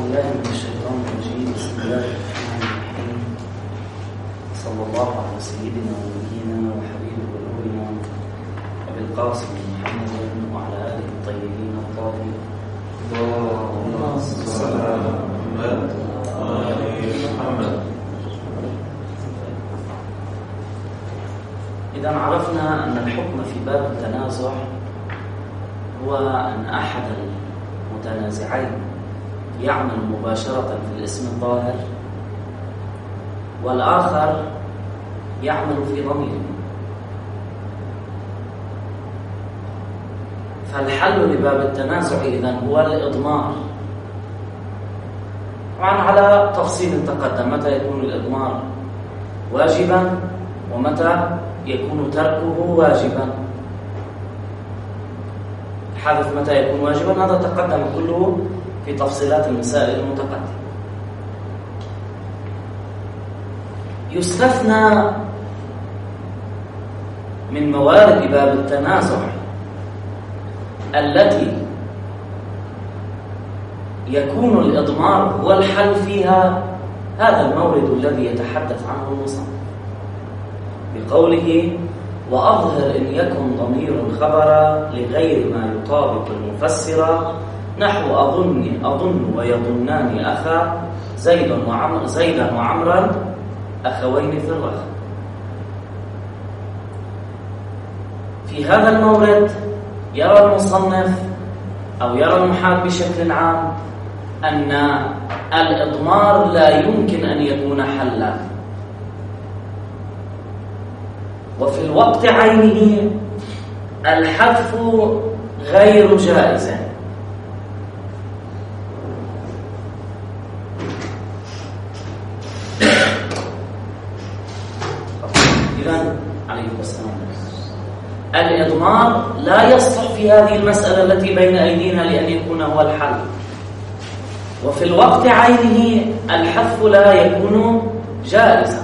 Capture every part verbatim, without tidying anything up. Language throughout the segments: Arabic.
بالله من الشيطان الرجيم. بسم الله الرحمن الرحيم. صلى الله على سيدنا ونبينا وحبيب قلوبنا أبي القاسم محمد وعلى آله الطيبين الطاهرين. اللهم صل على محمد وآل محمد. إذا عرفنا أن الحكم في باب التنازع هو أن أحد المتنازعين يعمل مباشرة في الاسم الظاهر والآخر يعمل في ضمير. فالحل لباب التنازع إذن هو الإضمار، طبعا على تفصيل تقدم متى يكون الإضمار واجبا ومتى يكون تركه واجبا. حدث متى يكون واجبا هذا تقدم كله في تفصيلات المسائل المتقدمة. يستثنى من موارد باب التنازع التي يكون الإضمار هو الحل فيها هذا المورد الذي يتحدث عنه المصنف بقوله: وأظهر إن يكن ضمير خبرا لغير ما يطابق المفسر، نحو أظن أظن ويظنان أخا زيد وعمر زيدا وعمرا أخوين في الرخاء. في هذا المورد يرى المصنف أو يرى المحاك بشكل عام أن الإضمار لا يمكن أن يكون حلا، وفي الوقت عينه الحذف غير جائز. إذن عليكم السلام، الإضمار لا يصلح في هذه المسألة التي بين أيدينا لأن يكون هو الحل، وفي الوقت عينه الحذف لا يكون جائزا.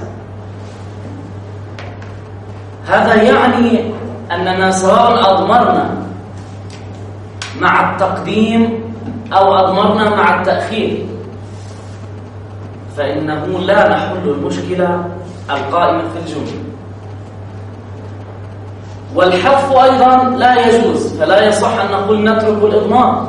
هذا يعني أننا سواء أضمرنا مع التقديم أو أضمرنا مع التأخير فإنه لا نحل المشكلة القائمة في الجملة. والحذف أيضا لا يجوز، فلا يصح أن نقول نترك الإضمار.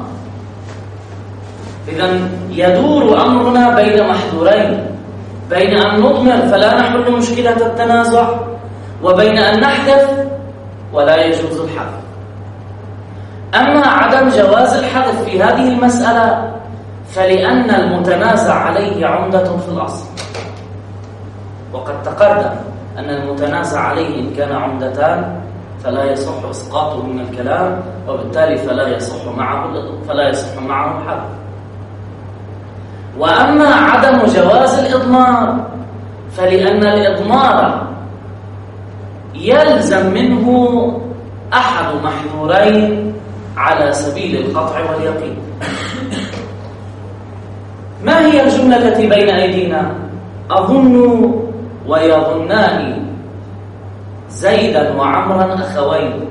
إذن يدور أمرنا بين محذورين، بين أن نضمر فلا نحل مشكلة التنازع، وبين أن نحذف ولا يجوز الحذف. أما عدم جواز الحذف في هذه المسألة فلأن المتنازع عليه عمدة في الأصل، وقد تقدم أن المتنازع عليه إن كان عمدتان فلا يصح إسقاطه من الكلام، وبالتالي فلا يصح معه فلا يصح معه الحذف. وأما عدم جواز الإضمار فلأن الإضمار يلزم منه أحد محذورين على سبيل القطع واليقين. ما هي الجملة التي بين أيدينا؟ أظن ويظنان زيدا وعمرا أخوين.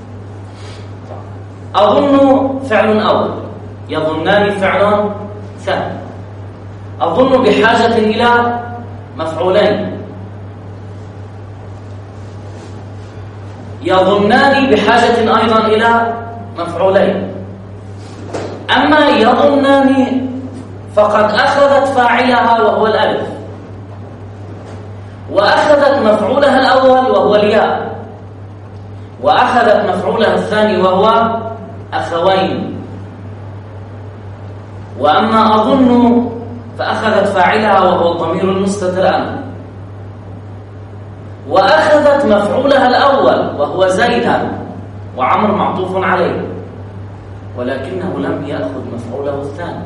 أظن فعل أول، يظنان فعل ثاني. أظن بحاجة إلى مفعولين، يظنان بحاجة أيضا إلى مفعولين. أما يظنان فقد أخذت فاعلها وهو الألف، وأخذت مفعولها الأول وهو الياء، وأخذت مفعولها الثاني وهو أخوين. وأما أظن فأخذت فاعلها وهو الضمير المستتر أنا، وأخذت مفعولها الأول وهو زيدا وعمر معطوف عليه، ولكنه لم يأخذ مفعوله الثاني.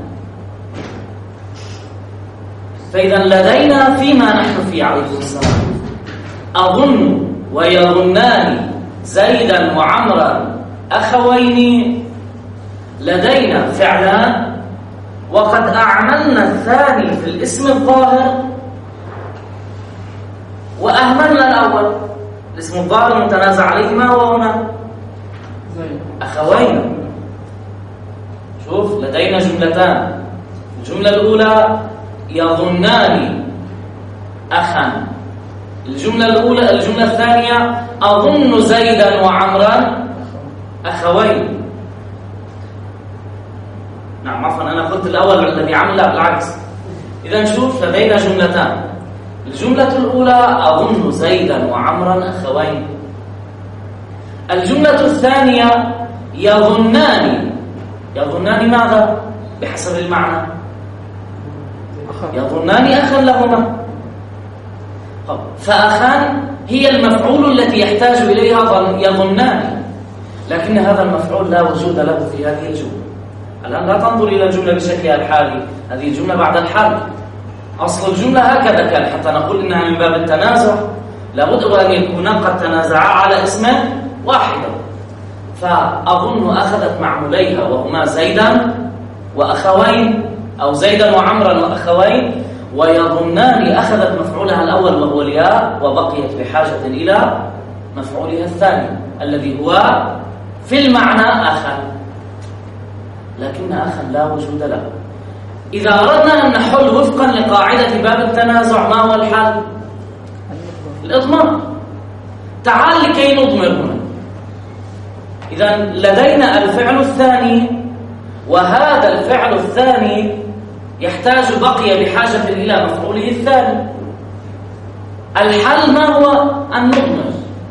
فإذا لدينا فيما نحن فيه عليه السلام أظن ويظنان زيدا وعمرا أخوين، لدينا فعلان وقد أعملنا الثاني في الاسم الظاهر وأهملنا الأول. الاسم الظاهر المتنازع عليه ما هو هنا؟ أخوين. شوف لدينا جملتان، الجملة الأولى يظنان أخا، الجملة الأولى الجملة الثانية أظن زيدا وعمرا أخوين. نعم عفوا أنا قلت الأول الذي عمل، لا بالعكس. إذا نشوف لدينا جملتان، الجملة الأولى أظن زيدا وعمرا أخوين، الجملة الثانية يظنان. يظنان ماذا؟ بحسب المعنى يظنان أخا لهما، فأخان هي المفعول التي يحتاج إليها يظنان، لكن هذا المفعول لا وجود له في هذه الجملة. الآن لا تنظر إلى الجملة بشكلها الحالي، هذه الجملة بعد الحال. أصل الجملة هكذا كان، حتى نقول إنها من باب التنازع لابد أن يكون قد تنازعا على اسم واحد. فأظن أخذت معموليها وهما زيدا وأخوين، أو زيدا وعمرا وأخوين، ويظنان أخذت مفعولها الأول وهو الياء، وبقيت بحاجة إلى مفعولها الثاني الذي هو في المعنى أخا، لكن أخا لا وجود له. إذا أردنا أن نحل وفقا لقاعدة باب التنازع ما هو الحل؟ الإضمار. تعال لكي نضمر هنا. إذا لدينا الفعل الثاني، وهذا الفعل الثاني يحتاج بقي بحاجة إلى مفعوله الثاني. الحل ما هو؟ أن نضمر.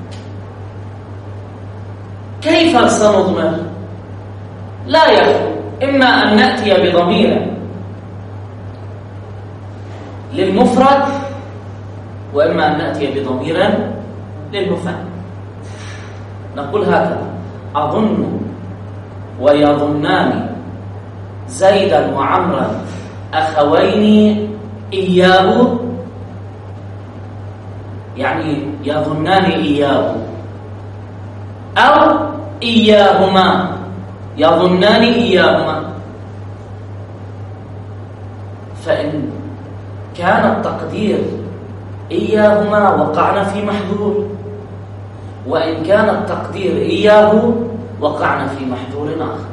كيف سنضمر؟ لا يخلو إما أن نأتي بضمير للمفرد، وإما أن نأتي بضمير للمثنى. نقول هكذا: أظن ويظنان زيدا وعمرا أخوين إياه، يعني يظنان إياه، أو إياهما يظنان إياهما. فإن كان التقدير إياهما وقعنا في محذور، وإن كان التقدير إياه وقعنا في محذور آخر.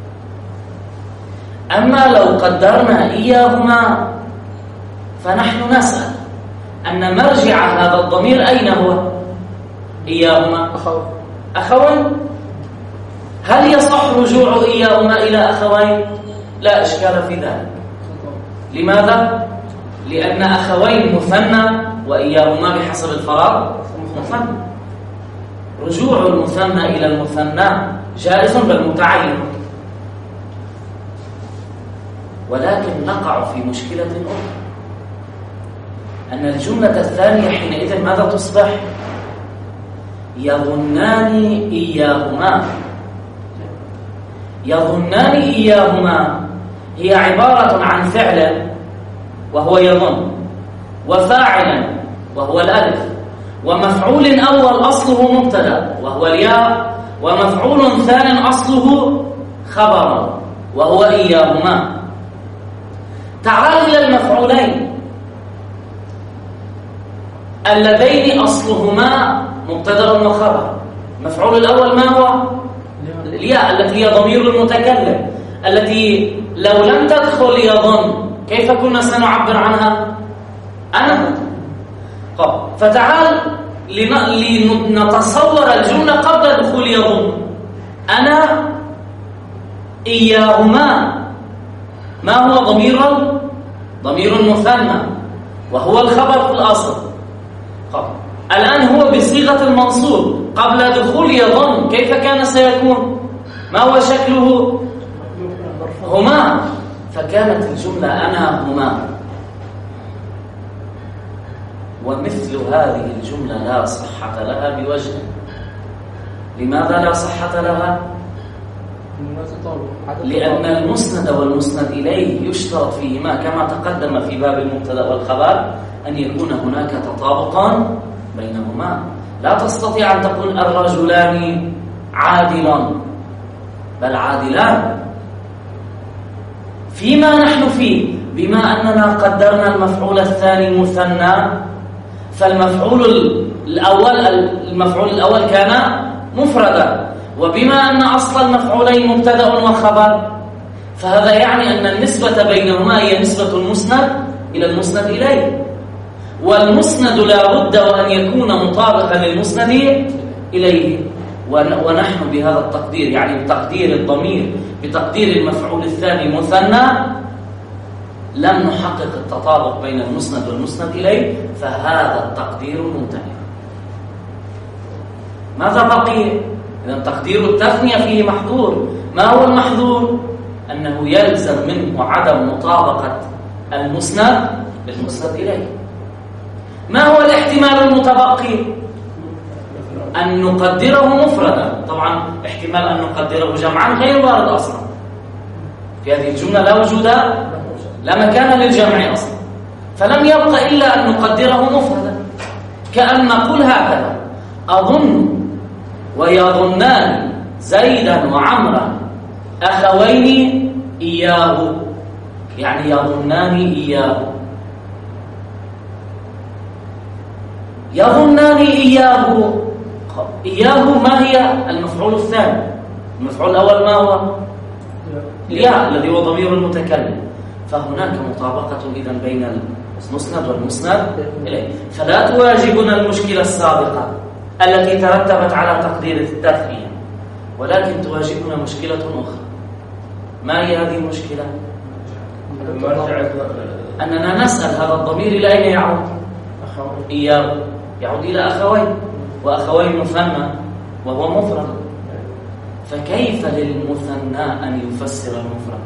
أما لو قدرنا إياهما فنحن نسأل أن مرجع هذا الضمير أين هو؟ إياهما أخوين. هل يصح رجوع إياهما إلى أخوين؟ لا إشكال في ذلك. لماذا؟ لأن أخوين مثنى، وإياهما بحسب الفراغ مثنى. رجوع المثنى إلى المثنى جائز بل متعين، ولكن نقع في مشكلة أخرى، أن الجملة الثانية حينئذ ماذا تصبح؟ يظنان إياهما. يظنان إياهما هي عبارة عن فعل وهو يظن، وفاعل وهو الألف، ومفعول أول أصله مبتدأ وهو الياء، ومفعول ثان أصله خبرا وهو إياهما. تعال إلى المفعولين اللذين أصلهما مبتدأ وخبر. المفعول الأول ما هو؟ الياء التي هي ضمير المتكلم، التي لو لم تدخل يظن كيف كنا سنعبر عنها؟ أنا. طب فتعال لنتصور الجملة قبل دخول يظن. أنا إياهما ما هو؟ ضمير ضمير مثنى وهو الخبر في الأصل. طب الآن هو بصيغة المنصوب قبل دخول يظن، كيف كان سيكون؟ ما هو شكله؟ هما. فكانت الجملة أنا هما. ومثل هذه الجملة لا صحة لها بوجه. لماذا لا صحة لها؟ لأن المسند والمسند إليه يشترط فيهما كما تقدم في باب المبتدأ والخبر أن يكون هناك تطابقا بينهما. لا تستطيع أن تقول الرجلان عادلان، بل عادلان. فيما نحن فيه بما أننا قدرنا المفعول الثاني مثنى، فالمفعول الأول المفعول الأول كان مفردا، وبما أن أصل المفعولين مبتدأ وخبر، فهذا يعني أن النسبة بينهما هي نسبة المسند إلى المسند إليه، والمسند لا بد وأن يكون مطابقا للمسند إليه. ونحن بهذا التقدير، يعني بتقدير الضمير بتقدير المفعول الثاني مثنى، لم نحقق التطابق بين المسند والمسند إليه، فهذا التقدير ممتنع. ماذا بقي؟ إذن تقدير التثنية فيه محظور. ما هو المحظور؟ أنه يلزم منه عدم مطابقة المسند بالمسند إليه. ما هو الاحتمال المتبقي؟ أن نقدره مفردا. طبعا احتمال أن نقدره جمعا غير وارد أصلا في هذه الجملة، لا وجود لا مكان للجمع أصلا، فلم يبق إلا أن نقدره مفردا، كأن نقول هكذا: أظن ويظنان زيدا وعمرا أخوين إياه، يعني يظنان إياه. يظنان إياه، إياه ما هي المفعول الثاني؟ المفعول الأول ما هو؟ الياء الذي هو ضمير المتكلم. فهناك مطابقة إذن بين المسند والمسند إليه. فلا تواجبنا المشكلة السابقة التي ترتبت على تقدير التثنية، ولكن تواجبنا مشكلة أخرى. ما هي هذه المشكلة؟ أننا نسأل هذا الضمير إلى أين يعود؟ إياه يعود إلى أخوين، وأخوين مثنى وهو مفرد، فكيف للمثنى أن يفسر المفرد؟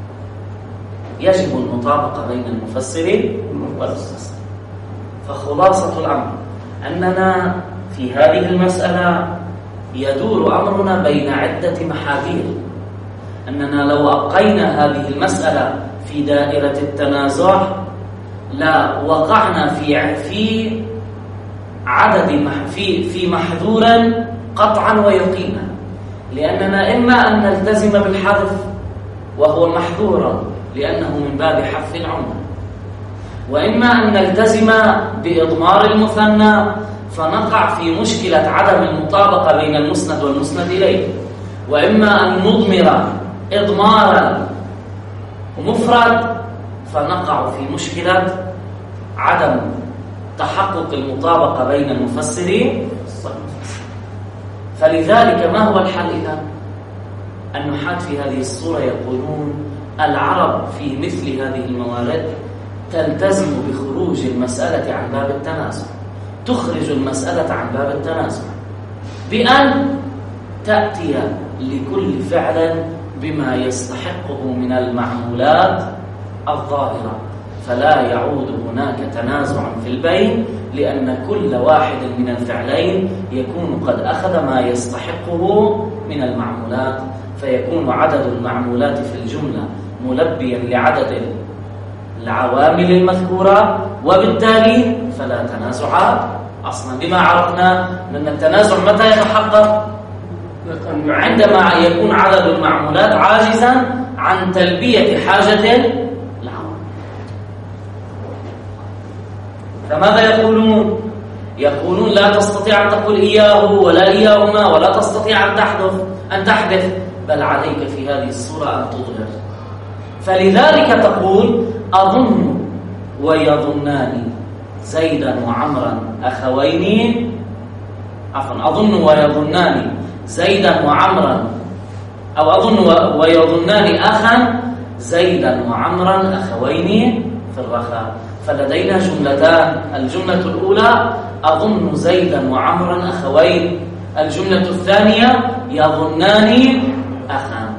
يجب المطابقة بين المفسر والمفسر. فخلاصة الأمر أننا في هذه المسألة يدور أمرنا بين عدة محاذير. أننا لو أبقينا هذه المسألة في دائرة التنازع لا وقعنا في في عدد في في محذور قطعا ويقينا، لأننا إما أن نلتزم بالحذف وهو محذور لأنه من باب حذف العمر، وإما أن نلتزم بإضمار المثنى فنقع في مشكلة عدم المطابقة بين المسند والمسند إليه، وإما أن نضمر إضمارا مفرد فنقع في مشكلة عدم تحقق المطابقة بين المفسرين والمفسر. فلذلك ما هو الحل إذن؟ النحاة في هذه الصورة يقولون العرب في مثل هذه الموارد تلتزم بخروج المسألة عن باب التنازع، تخرج المسألة عن باب التنازع بأن تأتي لكل فعل بما يستحقه من المعمولات الظاهرة، فلا يعود هناك تنازع في البين، لأن كل واحد من الفعلين يكون قد أخذ ما يستحقه من المعمولات، فيكون عدد المعمولات في الجملة ملبيا لعدد العوامل المذكورة، وبالتالي فلا تنازع أصلا. بما عرفنا أن التنازع متى يتحقق؟ عندما يكون عدد المعمولات عاجزا عن تلبية حاجة العوامل. فماذا يقولون؟ يقولون لا تستطيع أن تقول إياه ولا إياهما، ولا تستطيع أن تحذف أن تحدث بل عليك في هذه الصورة أن تظهر. فلذلك تقول أظن ويظنان زيدا وعمرا أخوين، عفوا أظن ويظنان زيدا وعمرا، أو أظن ويظنان أخا زيدا وعمرا أخوين في الرخاء. فلدينا جملتان، الجملة الأولى أظن زيدا وعمرا أخوين، الجملة الثانية يظنان أخا.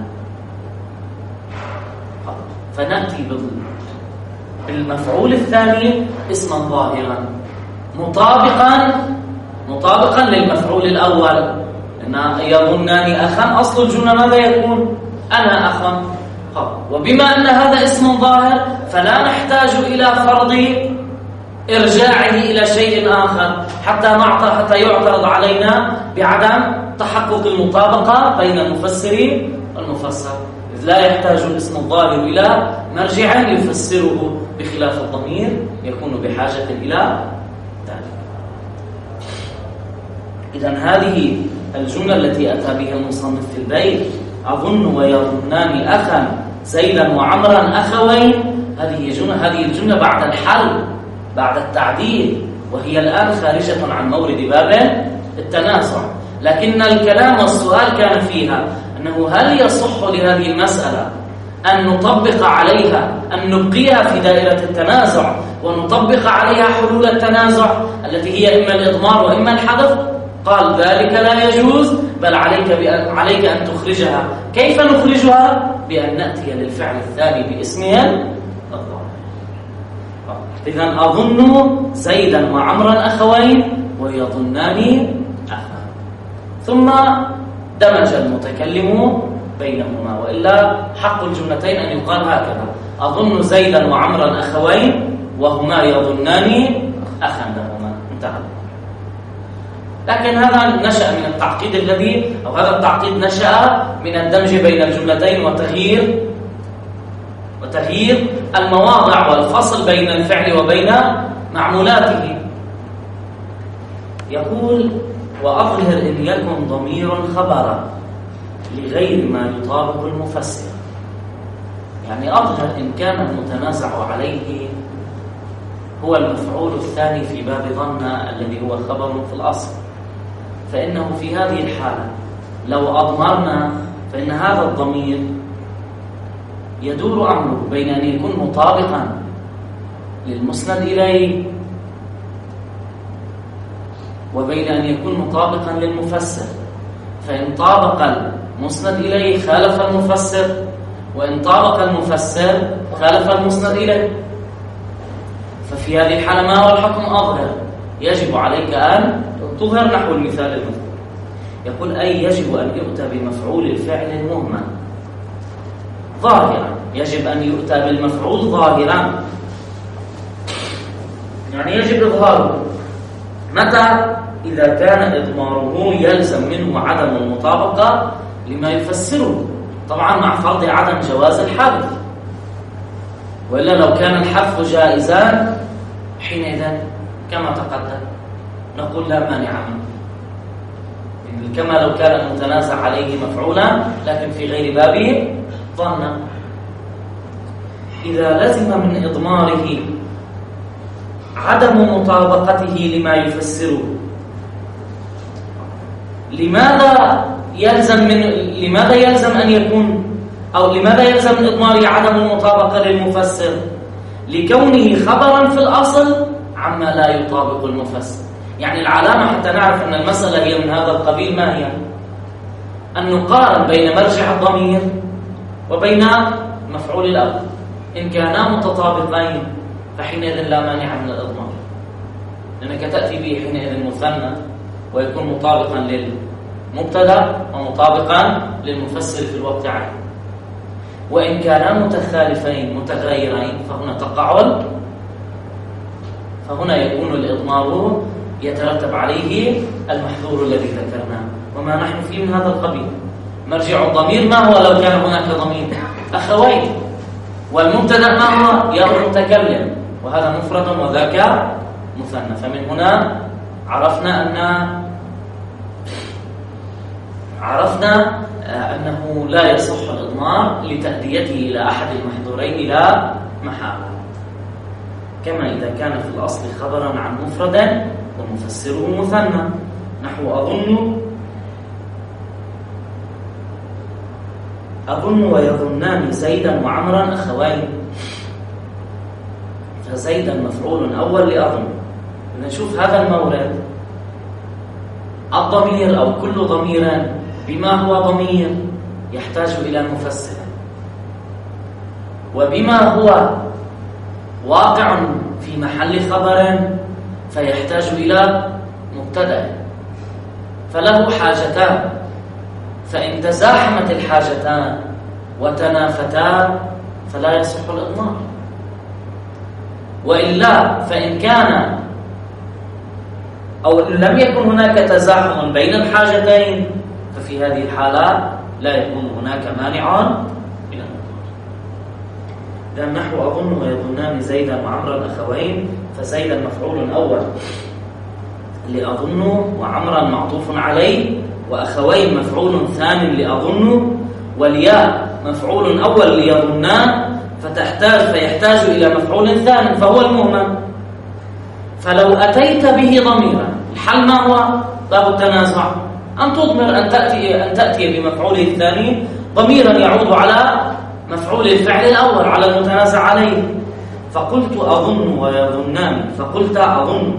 فنأتي بالمفعول الثاني اسما ظاهرا مطابقا مطابقا للمفعول الأول، إن يظنان أخا أصل الجملة ماذا يكون؟ أنا أخا. وبما أن هذا اسم ظاهر فلا نحتاج إلى فرض إرجاعه إلى شيء آخر حتى نعطى حتى يعترض علينا بعدم تحقق المطابقة بين المفسر والمفسر، إذ لا يحتاج الاسم الظاهر إلى مرجع يفسره، بخلاف الضمير يكون بحاجة إلى ذلك. إذن هذه الجملة التي أتى بها المصنف في البيت أظن ويظنان أخا زيدا وعمرا أخوين، هذه جملة هذه الجملة بعد الحل بعد التعديل، وهي الآن خارجة عن مورد باب التنازع. لكن الكلام والسؤال كان فيها أنه هل يصح لهذه المسألة أن نطبق عليها أن نبقيها في دائرة التنازع ونطبق عليها حلول التنازع التي هي إما الإضمار وإما الحذف؟ قال ذلك لا يجوز، بل عليك بأن عليك أن تخرجها. كيف نخرجها؟ بأن نأتي للفعل الثاني باسمها الظاهر. إذن أظن زيدا وعمرا أخوين ويظنان أخا، ثم دمج المتكلم بينهما، وإلا حق الجملتين أن يقال هكذا: أظن زيدا وعمرا أخوين وهما يظنان أخا لهما، انتهى. لكن هذا نشأ من التعقيد الذي أو هذا التعقيد نشأ من الدمج بين الجملتين وتغيير وتغيير المواضع والفصل بين الفعل وبين معمولاته. يقول: وأظهر إن يكن ضمير خبرا لغير ما يطابق المفسر. يعني أظهر إن كان المتنازع عليه هو المفعول الثاني في باب ظن الذي هو خبر في الأصل، فإنه في هذه الحالة لو أضمرنا فإن هذا الضمير يدور أمره بين أن يكون مطابقا للمسند إليه وبين أن يكون مطابقا للمفسر. فإن طابق المسند إليه خالف المفسر، وإن طابق المفسر خالف المسند إليه. ففي هذه الحالة ما هو الحكم؟ أظهر. يجب عليك أن تظهر نحو المثال المذكور. يقول: أي يجب أن يؤتى بمفعول الفعل المهمل ظاهرا. يجب أن يؤتى بالمفعول ظاهرا، يعني يجب إظهاره. متى؟ إذا كان إضماره يلزم منه عدم المطابقة لما يفسره، طبعا مع فرض عدم جواز الحذف. وإلا لو كان الحذف جائزا حينئذ كما تقدم نقول لا مانع منه، كما لو كان المتنازع عليه مفعولا لكن في غير بابه ظنا. إذا لزم من إضماره عدم مطابقته لما يفسره، لماذا يلزم من لماذا يلزم أن يكون أو لماذا يلزم من إضماره عدم المطابقة للمفسر؟ لكونه خبرا في الأصل عما لا يطابق المفسر. يعني العلامة حتى نعرف أن المسألة هي من هذا القبيل ما هي؟ أن نقارن بين مرجع الضمير وبين مفعول الأمر. إن كانا متطابقين فحينئذ لا مانع من الإضمار، لأنك تأتي به حينئذ مثنى ويكون مطابقا للمبتدا ومطابقا للمفسر في الوقت عين. وإن كانا متخالفين متغيرين فهنا تقع فهنا يكون الإضمار يترتب عليه المحذور الذي ذكرناه، وما نحن فيه من هذا القبيل. مرجع الضمير ما هو لو كان هناك ضمير؟ أخوين. والمبتدا ما هو؟ يا المتكلم، وهذا مفرد وذاك مثنى. فمن هنا عرفنا أن عرفنا أنه لا يصح الإضمار لتأديته إلى أحد المحذورين لا محالة، كما إذا كان في الأصل خبرا عن مفرد ومفسره مثنى، نحو أظن أظن ويظنان زيدا وعمرا أخوين. فزيدا مفعول أول لأظن. نشوف هذا المورد، الضمير أو كل ضمير بما هو ضمير يحتاج إلى مفسر، وبما هو واقع في محل خبر فيحتاج إلى مبتدأ، فله حاجتان. فإن تزاحمت الحاجتان وتنافتا فلا يصح الإضمار، وإلا فإن كان أو لم يكن هناك تزاحم بين الحاجتين ففي هذه الحالة لا يكون هناك مانع من الإضمار. إذا نحو أظن ويظنان زيدا وعمرا أخوين، فزيدا مفعول أول لأظن وعمرا معطوف عليه، وأخوين مفعول ثاني لأظن، والياء مفعول أول ليظنان فتحتاج فيحتاج إلى مفعول ثاني فهو المهمل. فلو أتيت به ضميرا الحل ما هو؟ باب التنازع أن تضمر أن تأتي, أن تأتي بمفعوله الثاني ضميرا يعود على مفعول الفعل الأول على المتنازع عليه. فقلت أظن ويظنان، فقلت أظن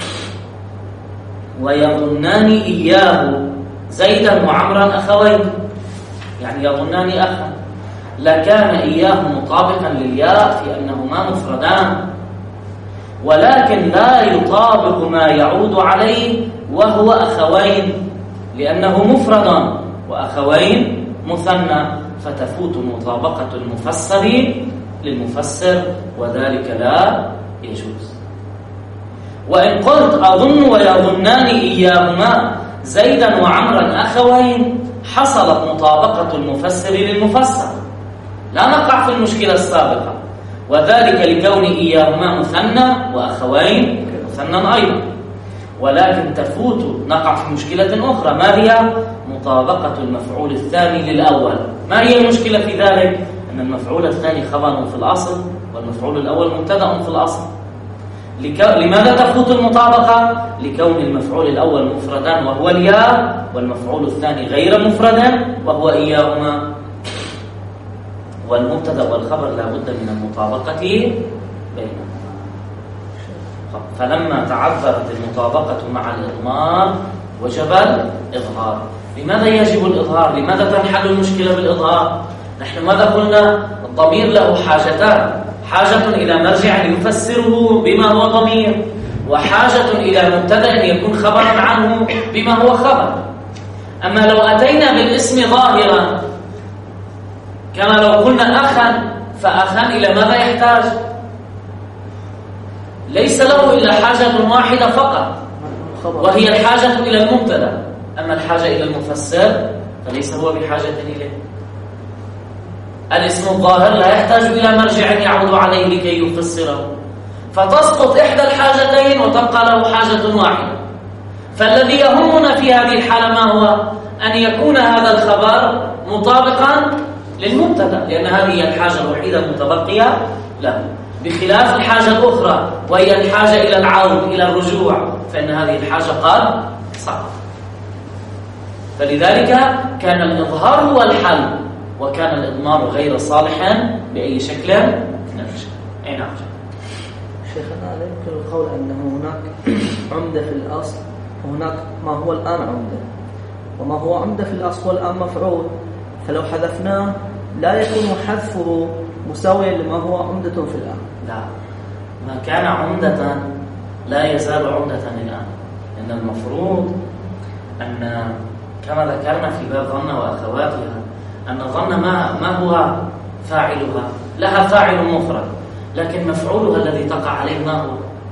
ويظنان إياه زيدا وعمرا أخوين، يعني يظنان أخا، لكان إياه مطابقا للياء في أنهما مفردان، ولكن لا يطابق ما يعود عليه وهو أخوين لأنه مفرد وأخوين مثنى، فتفوت مطابقة المفسر للمفسر وذلك لا يجوز. وإن قلت أظن ويظنان إياهما زيدا وعمرا أخوين حصلت مطابقة المفسر للمفسر، لا نقع في المشكلة السابقة، وذلك لكون إياهما مثنى وأخوين مثنى أيضا. ولكن تفوت نقع في مشكلة أخرى، ما هي؟ مطابقة المفعول الثاني للأول. ما هي المشكلة في ذلك؟ أن المفعول الثاني خبر في الأصل والمفعول الأول مبتدأ في الأصل. لماذا تفوت المطابقة؟ لكون المفعول الأول مفردا وهو الياء، والمفعول الثاني غير مفردا وهو إياهما، والمبتدأ والخبر لا بد من المطابقة بينهما. فلما تعذرت المطابقة مع الإضمار وجب الإظهار. لماذا يجب الإظهار؟ لماذا تنحل المشكلة بالإظهار؟ نحن ماذا قلنا؟ الضمير له حاجتان، حاجة إلى مرجع يفسره بما هو ضمير، وحاجة إلى مبتدأ يكون خبرا عنه بما هو خبر. أما لو أتينا بالاسم ظاهرا كما لو قلنا أخا، فأخا إلى ماذا يحتاج؟ ليس له إلا حاجة واحدة فقط، وهي الحاجة إلى المبتدأ. أما الحاجة إلى المفسر فليس هو بحاجة إليه. الاسم الظاهر لا يحتاج إلى مرجع يعود عليه لكي يفسره، فتسقط إحدى الحاجتين وتبقى له حاجة واحدة. فالذي يهمنا في هذه الحالة ما هو؟ أن يكون هذا الخبر مطابقا للمبتدأ، لأن هذه هي الحاجة الوحيدة المتبقية له، بخلاف الحاجة الأخرى وهي الحاجة إلى العود إلى الرجوع، فإن هذه الحاجة قد سقطت. فلذلك كان الإظهار هو الحل، وكان الإضمار غير صالحا بأي شكل من الأشكال. أي نعم شيخنا، لا يمكن القول أنه هناك عمدة في الأصل وهناك ما هو الآن عمدة، وما هو عمدة في الأصل والآن مفعول، فلو حذفناه لا يكون حذفه مساويا لما هو عمدة في الآن. لا، ما كان عمدة لا يزال عمدة الآن، لأن المفروض أن كما ذكرنا في باب ظن وأخواتها أن الظن ما, ما هو فاعلها، لها فاعل مفرد، لكن مفعولها الذي تقع عليه ما هو؟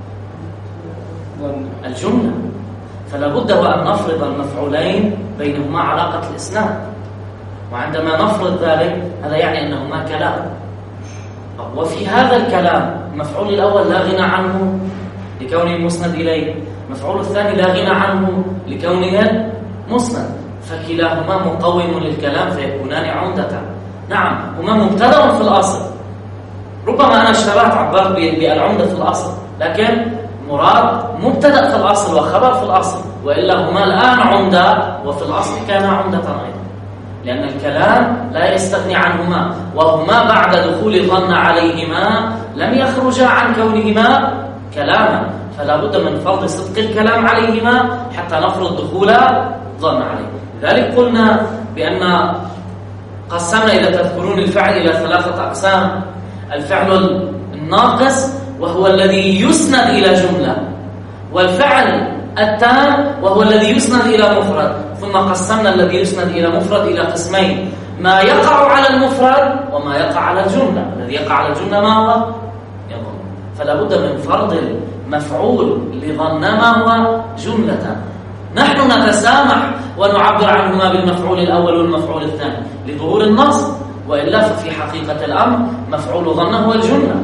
الجملة. فلا بد وأن نفرض المفعولين بينهما علاقة الإسناد، وعندما نفرض ذلك هذا يعني أنهما كلام. وفي هذا الكلام المفعول الأول لا غنى عنه لكونه مسند إليه، المفعول الثاني لا غنى عنه لكونه مسند، فكلاهما مقوم للكلام فيكونان عمدة. نعم هما مبتدأ في الأصل، ربما أنا اشتبهت عبارة بالعمدة في الأصل، لكن مراد مبتدأ في الأصل وخبر في الأصل، وإلا هما الآن عمدة وفي الأصل كانا عمدة أيضا، لأن الكلام لا يستغني عنهما، وهما بعد دخول ظن عليهما لم يخرجا عن كونهما كلاما، فلا بد من فرض صدق الكلام عليهما حتى نفرض دخول ظن عليه. لذلك قلنا بأن قسمنا إذا تذكرون الفعل إلى ثلاثة أقسام: الفعل الناقص وهو الذي يسند إلى جملة، والفعل التام وهو الذي يسند إلى مفرد، ثم قسمنا الذي يسند إلى مفرد إلى قسمين: ما يقع على المفرد وما يقع على الجملة. الذي يقع على الجملة ما هو؟ يظن. فلا بد من فرض المفعول لظن ما هو جملة. نحن نتسامح ونعبر عنهما بالمفعول الأول والمفعول الثاني لظهور النص، وإلا ففي حقيقة الأمر مفعول ظن هو الجملة،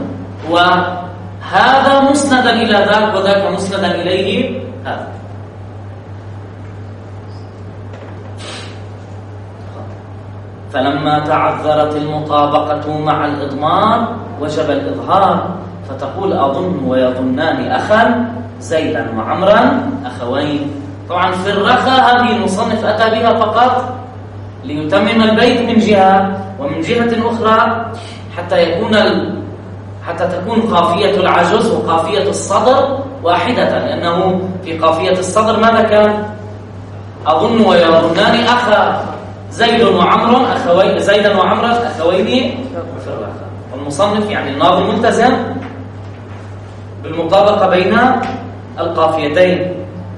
وهذا مسندا إلى ذاك وذاك مسندا إليه هذا. فلما تعذرت المطابقة مع الإضمار وجب الإظهار، فتقول أظن ويظنان أخا زيدا وعمرا أخوين. طبعا في الرخاء هذه المصنف أتى بها فقط ليتمم البيت من جهة، ومن جهة أخرى حتى يكون ال... حتى تكون قافية العجز وقافية الصدر واحدة، لأنه في قافية الصدر ماذا كان؟ أظن ويظنان أخا زيد وعمر أخوين، زيدا وعمرا أخوين في الرخاء. والمصنف يعني الناظم ملتزم بالمطابقة بين القافيتين.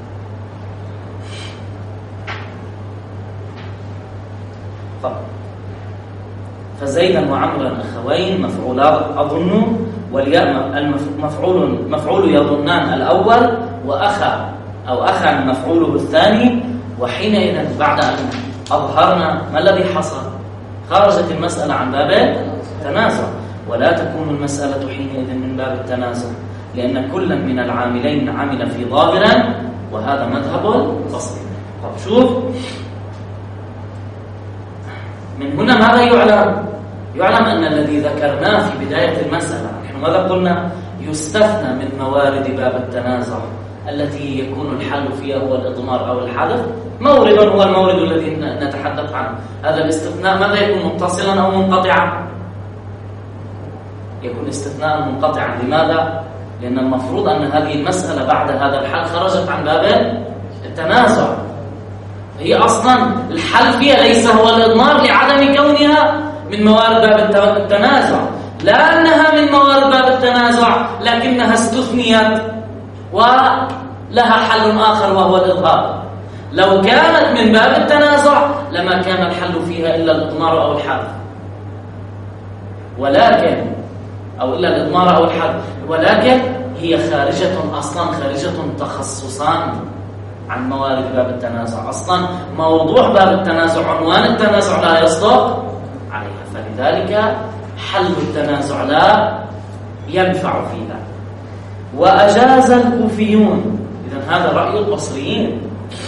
فزيدا وعمرا أخوين مفعولات أظن، والياء المفعول مفعول يظنان الأول، وأخا أو أخا مفعوله الثاني. وحينئذ بعد أن أظهرنا ما الذي حصل؟ خرجت المسألة عن باب التنازع، ولا تكون المسألة حينئذ من باب التنازع، لأن كل من العاملين عمل في ظاهرا، وهذا مذهب البصري. طب شوف من هنا ماذا يعلم؟ يعلم أن الذي ذكرناه في بداية المسألة، نحن ماذا قلنا؟ يستثنى من موارد باب التنازع التي يكون الحل فيها هو الإضمار أو الحذف، مورد هو المورد الذي نتحدث عنه. هذا الاستثناء ماذا يكون؟ متصلا أو منقطعا؟ يكون استثناء منقطعا. لماذا؟ لأن المفروض أن هذه المسألة بعد هذا الحل خرجت عن باب التنازع، هي أصلا الحل فيها ليس هو الإضمار لعدم كونها من موارد باب التنازع، لا أنها من موارد باب التنازع، لكنها استثنيت ولها حل آخر وهو الإظهار. لو كانت من باب التنازع لما كان الحل فيها إلا الإضمار أو الحذف، ولكن أو إلا الإضمار أو الحذف، ولكن هي خارجة أصلا، خارجة تخصصان عن موارد باب التنازع. أصلا موضوع باب التنازع، عنوان التنازع لا يصدق عليها، فلذلك حل التنازع لا ينفع فيها. وأجاز الكوفيون، إذن هذا رأي البصريين،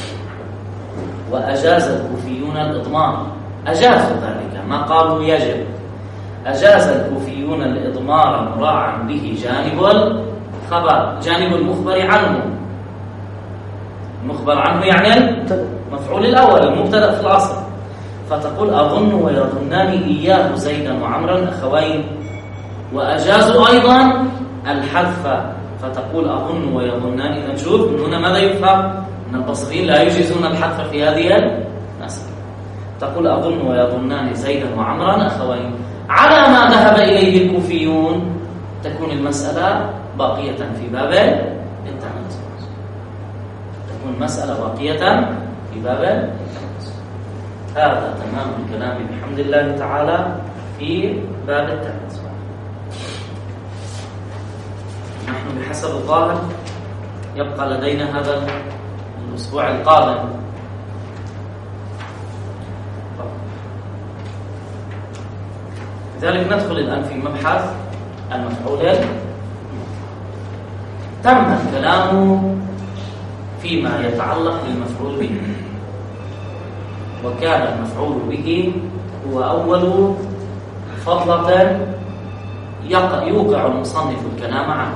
وأجاز الكوفيون الإضمار، أجازوا ذلك ما قالوا يجب. أجاز الكوفيون الإضمار مراعا به جانب الخبر، جانب المخبر عنه. المخبر عنه يعني المفعول الأول المبتدأ في الأصل، فتقول أظن ويظنان إياه زيدا وعمرا أخوين. وأجازوا أيضا الحذف، فتقول أظن ويظنان. إذا نشوف من هنا ماذا يفهم؟ أن البصريين لا يجيزون الحذف في هذه المسألة. تقول أظن ويظنان زيدا وعمرا أخوين. على ما ذهب إليه الكوفيون تكون المسألة باقية في باب التنازع، تكون المسألة باقية في باب التنازع. هذا تمام الكلام بحمد الله تعالى في باب التنازع. نحن بحسب الظاهر يبقى لدينا هذا الأسبوع القادم. لذلك ندخل الآن في مبحث المفعولين. تم الكلام فيما يتعلق بالمفعول به، وكان المفعول به هو أول فضلة يوقع المصنف الكلام عنه.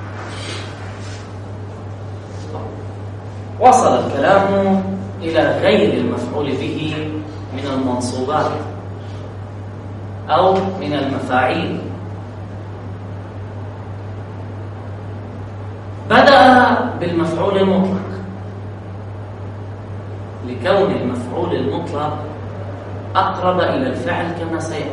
وصل الكلام إلى غير المفعول به من المنصوبات أو من المفاعيل. بدأ بالمفعول المطلق، لكون المفعول المطلق أقرب إلى الفعل كما سيأتي.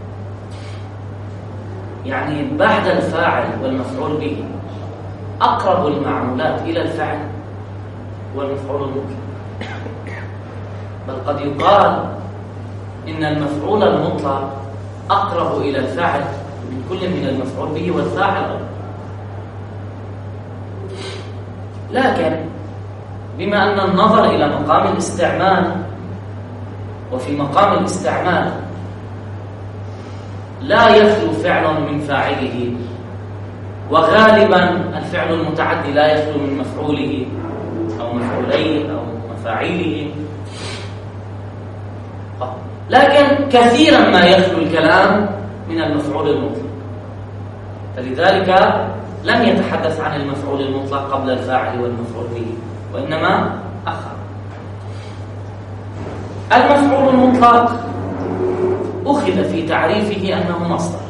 يعني بعد الفاعل والمفعول به أقرب المعمولات إلى الفعل والمفعول المطلق. بل قد يقال إن المفعول المطلق أقرب إلى الفاعل من كل من المفعول به والفاعل. لكن بما أن النظر إلى مقام الاستعمال، وفي مقام الاستعمال لا يخلو فعل من فاعله، وغالبا الفعل المتعدي لا يخلو من مفعوله أو مفعوليه أو مفاعيله، لكن كثيرا ما يخلو الكلام من المفعول المطلق، فلذلك لم يتحدث عن المفعول المطلق قبل الفاعل والمفعول به، وإنما أخر. المفعول المطلق أخذ في تعريفه أنه مصدر،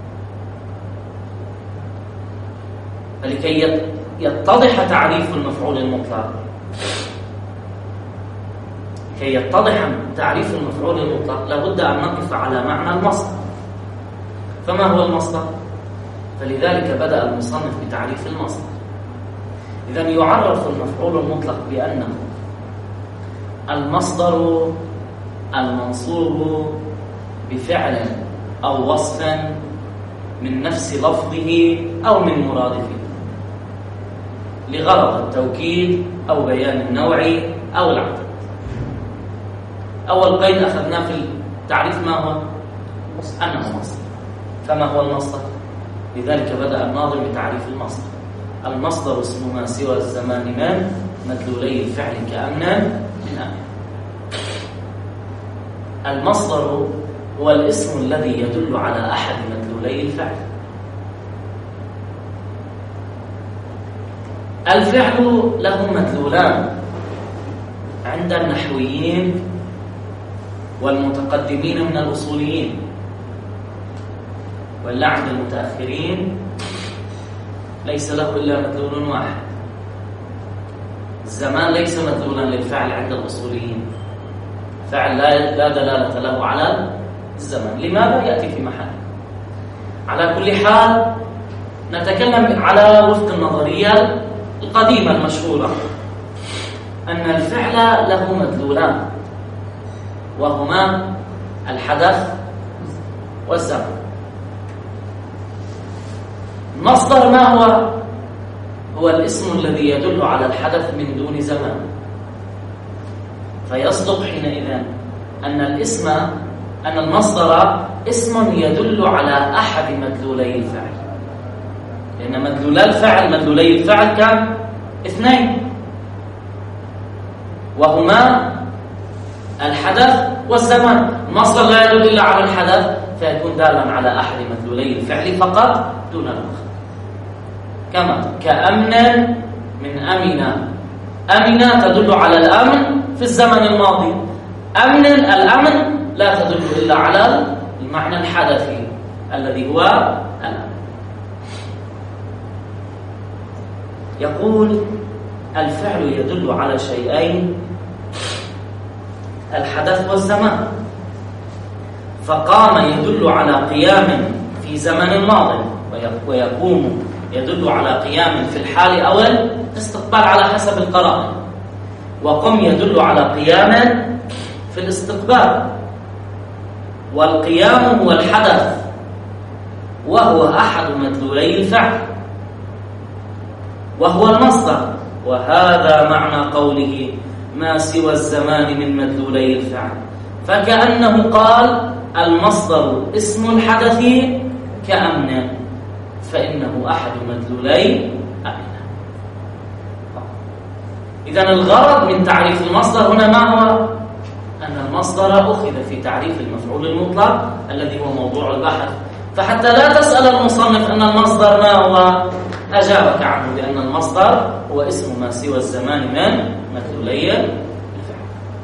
فلكي يتضح تعريف المفعول المطلق كي يتضح تعريف المفعول المطلق لابد أن نقف على معنى المصدر. فما هو المصدر؟ فلذلك بدأ المصنف بتعريف المصدر. إذن يعرف المفعول المطلق بأنه المصدر المنصوب بفعل أو وصف من نفس لفظه أو من مرادفه لغرض التوكيد أو بيان النوع أو العدد. أول قيد أخذناه في التعريف ما هو؟ أنه مصدر. فما هو المصدر؟ لذلك بدأ الناظم بتعريف المصدر. المصدر اسم ما سوى الزمان من مدلولي الفعل كأمنا من أمن. المصدر هو الاسم الذي يدل على أحد مدلولي الفعل. الفعل له مدلولان عند النحويين والمتقدمين من الأصوليين، ولا عند المتأخرين ليس له إلا مدلول واحد. الزمان ليس مدلولا للفعل عند الأصوليين، فعل لا دلالة له على الزمان. لماذا؟ يأتي في محل. على كل حال نتكلم على وفق النظرية القديمة المشهورة أن الفعل له مدلولان، وهما الحدث والزمن. المصدر ما هو؟ هو الاسم الذي يدل على الحدث من دون زمان، فيصدق حينئذ أن الاسم أن المصدر اسم يدل على أحد مدلولي الفعل، لأن مدلولا الفعل مدلولي الفعل كم؟ اثنين، وهما الحدث والزمان. المصدر لا يدل إلا على الحدث، فيكون دالا على أحد مدلولي الفعل فقط دون الآخر. كما كأمن من أمنا. أمنا تدل على الأمن في الزمن الماضي، أمن الأمن لا تدل إلا على المعنى الحدثي الذي هو الأمن. يقول الفعل يدل على شيئين، الحدث والزمان. فقام يدل على قيام في زمن ماض، ويقوم يدل على قيام في الحال أو الاستقبال على حسب القرائن، وقم يدل على قيام في الاستقبال. والقيام هو الحدث، وهو أحد مدلولي الفعل، وهو المصدر. وهذا معنى قوله ما سوى الزمان من مدلولي الفعل، فكأنه قال المصدر اسم الحدث كأمن، فإنه أحد مدلولي أمن. إذن الغرض من تعريف المصدر هنا ما هو؟ أن المصدر أخذ في تعريف المفعول المطلق الذي هو موضوع البحث، فحتى لا تسأل المصنف أن المصدر ما هو، أجابك عنه بأن المصدر هو اسم ما سوى الزمان من مدلولي الفعل.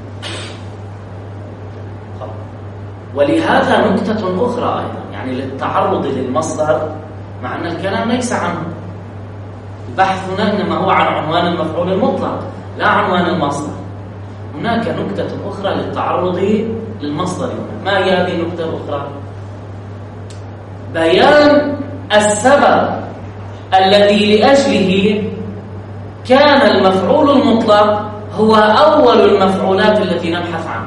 ولهذا نكتة أخرى أيضا، يعني للتعرض للمصدر، مع أن الكلام ليس عنه، بحثنا إنما هو عن عنوان المفعول المطلق لا عنوان المصدر. هناك نكتة أخرى للتعرض للمصدر هنا. ما هي هذه النكتة الأخرى؟ بيان السبب الذي لأجله كان المفعول المطلق هو أول المفعولات التي نبحث عنها.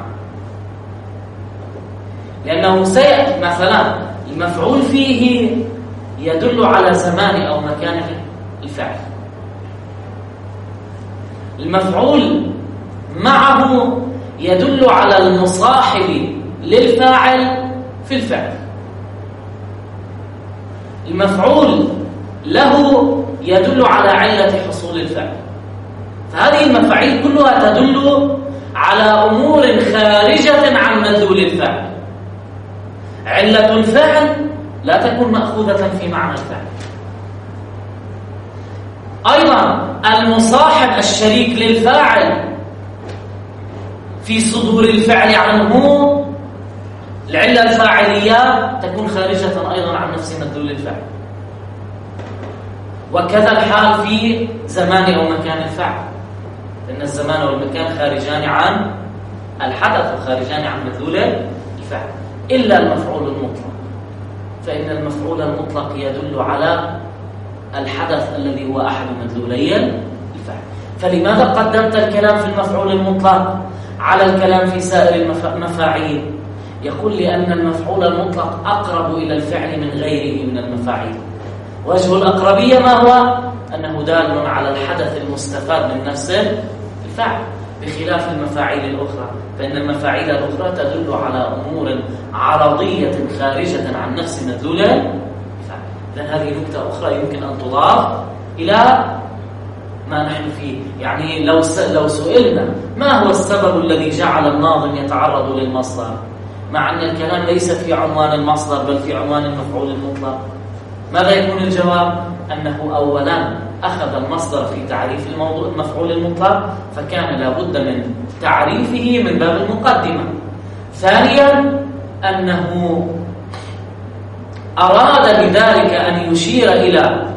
لأنه سيأتي مثلا المفعول فيه يدل على زمان أو مكان الفعل، المفعول معه يدل على المصاحب للفاعل في الفعل، المفعول له يدل على علة حصول الفعل. فهذه المفاعيل كلها تدل على أمور خارجة عن مدلول الفعل. علة الفعل لا تكون مأخوذة في معنى الفعل. أيضا المصاحب الشريك للفاعل في صدور الفعل عنه، العلة الفاعلية تكون خارجة أيضا عن نفس مدلول الفعل. وكذا الحال في زمان أو مكان الفعل، لأن الزمان والمكان خارجان عن الحدث وخارجان عن مدلول الفعل، إلا المفعول المطلق، فإن المفعول المطلق يدل على الحدث الذي هو أحد مدلولي الفعل. فلماذا قدمت الكلام في المفعول المطلق على الكلام في سائر المفاعيل؟ يقول لأن المفعول المطلق أقرب إلى الفعل من غيره من المفاعيل. وجه الأقربية ما هو؟ أنه دال على الحدث المستفاد من نفس الفعل، بخلاف المفاعيل الأخرى، فإن المفاعيل الأخرى تدل على أمور عرضية خارجة عن نفس مدلول الفعل. لأن هذه نكتة أخرى يمكن أن تضاف إلى ما نحن فيه. يعني لو لو سئلنا ما هو السبب الذي جعل الناظم يتعرض للمصدر، مع أن الكلام ليس في عنوان المصدر بل في عنوان المفعول المطلق، ماذا يكون الجواب؟ أنه أولا أخذ المصدر في تعريف الموضوع المفعول المطلق، فكان لابد من تعريفه من باب المقدمة. ثانيا أنه أراد بذلك أن يشير إلى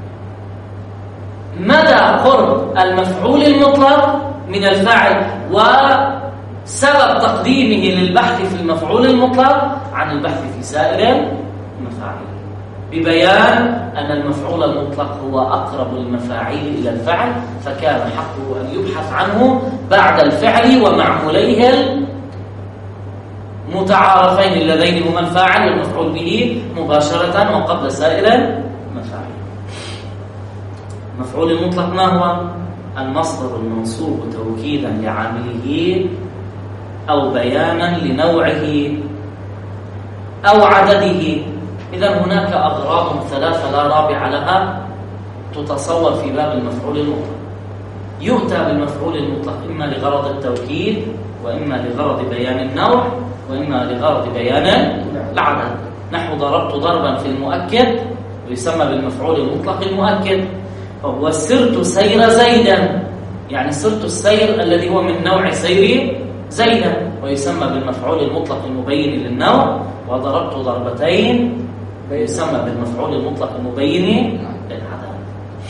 مدى قرب المفعول المطلق من الفاعل وسبب تقديمه للبحث في المفعول المطلق عن البحث في سائر المفاعيل، ببيان أن المفعول المطلق هو أقرب المفاعيل إلى الفعل، فكان حقه أن يبحث عنه بعد الفعل ومعموليه المتعارفين اللذين هما الفاعل والمفعول به مباشرة وقبل سائر المفاعيل. المفعول المطلق ما هو؟ المصدر المنصوب توكيدا لعامله أو بيانا لنوعه أو عدده. إذا هناك أغراض ثلاثة لا رابع لها تتصور في باب المفعول المطلق. يؤتى بالمفعول المطلق إما لغرض التوكيد، وإما لغرض بيان النوع، وإما لغرض بيان العدد. نحو ضربت ضربا في المؤكد ويسمى بالمفعول المطلق المؤكد، فهو سرت سير زيدا، يعني سرت السير الذي هو من نوع سير زيدا، ويسمى بالمفعول المطلق المبين للنوع. وضربت ضربتين يسمى بالمفعول المطلق المبين للعدد.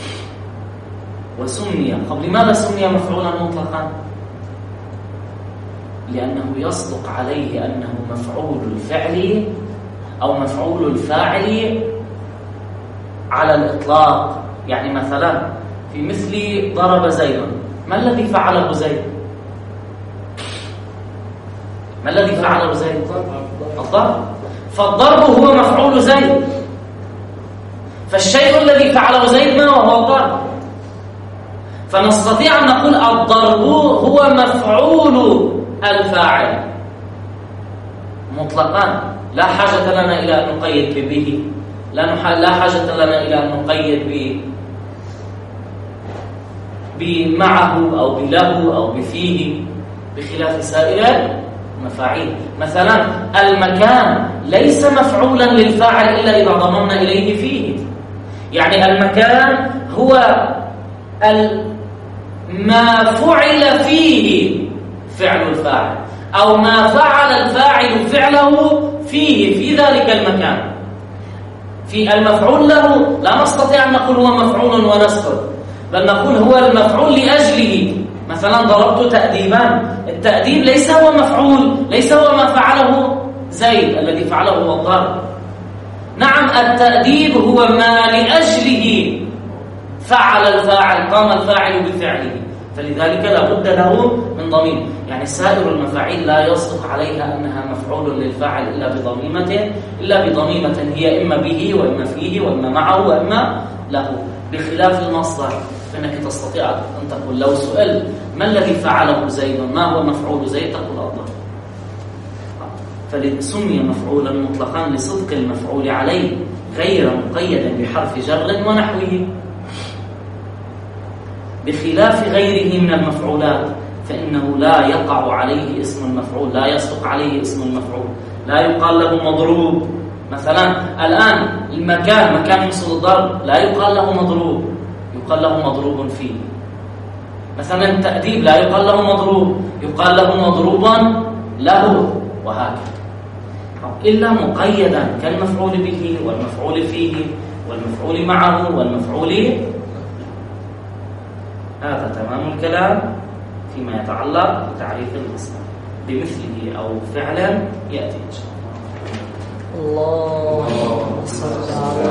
وسمي قبل لماذا سمي مفعولا مطلقا؟ لأنه يصدق عليه أنه مفعول الفعل أو مفعول الفاعل على الإطلاق. يعني مثلا في مثل ضرب زيد، ما الذي فعله زيد؟ ما الذي فعله زيد؟ الضرب. فالضرب هو مفعول زيد، فالشيء الذي فعله زيد ما هو الضرب. فنستطيع أن نقول الضرب هو مفعول الفاعل مطلقا، لا حاجة لنا إلى أن نقيد به، لا حاجة لنا إلى أن نقيد به بمعه أو بله أو بفيه، بخلاف سائر المفاعيل. مثلا المكان ليس مفعولا للفاعل إلا إذا ضممنا إليه فيه. يعني المكان هو ما فعل فيه فعل الفاعل، أو ما فعل الفاعل فعله فيه في ذلك المكان. في المفعول له لا نستطيع أن نقول هو مفعول ونسكت، بل نقول هو المفعول لأجله. مثلا ضربت تأديبا، التأديب ليس هو مفعول، ليس هو ما فعله زيد الذي فعله هو الضرب. نعم التأديب هو ما لأجله فعل الفاعل، قام الفاعل بفعله، فلذلك لا بد له من ضمير. يعني سائر المفاعيل لا يصدق عليها أنها مفعول للفاعل إلا بضميمته، إلا بضميمة هي إما به وإما فيه وإما معه وإما له، بخلاف المصدر فإنك تستطيع أن تقول لو سئل ما الذي فعله زيد، ما هو مفعول زيد، تقول الله. فسمي مفعولا مطلقا لصدق المفعول عليه غير مقيدا بحرف جر ونحوه، بخلاف غيره من المفعولات، فإنه لا يقع عليه اسم المفعول، لا يصدق عليه اسم المفعول، لا يقال له مضروب. مثلا الآن المكان مكان حصول الضرب لا يقال له مضروب، يقال له مضروب فيه. مثلا التأديب لا يقال له مضروب، يقال له مضروبا له، وهكذا. إلا مقيدا كالمفعول به والمفعول فيه والمفعول معه والمفعول. هذا تمام الكلام فيما يتعلق بتعريف المصدر، بمثله أو فعلا يأتي إن شاء الله. الله